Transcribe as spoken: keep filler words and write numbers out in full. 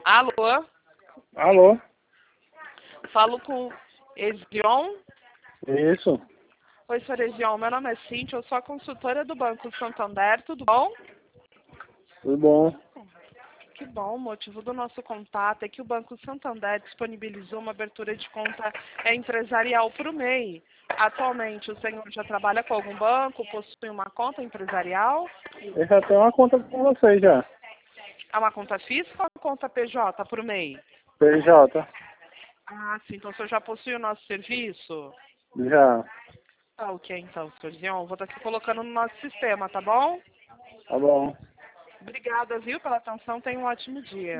Alô? Alô? Falo com Ezion? Isso. Oi, senhor Ezion. Meu nome é Cíntia, eu sou a consultora do Banco Santander, tudo bom? Tudo bom? Que bom, o motivo do nosso contato é que o Banco Santander disponibilizou uma abertura de conta empresarial para o M E I. Atualmente, o senhor já trabalha com algum banco, possui uma conta empresarial? Eu já tenho uma conta com vocês já. É uma conta física ou uma conta P J para o M E I? P J. Ah, sim, então o senhor já possui o nosso serviço? Já. Tá ok, então, senhor Zion. Vou estar aqui colocando no nosso sistema, tá bom? Tá bom. Obrigada, viu, pela atenção. Tenha um ótimo dia.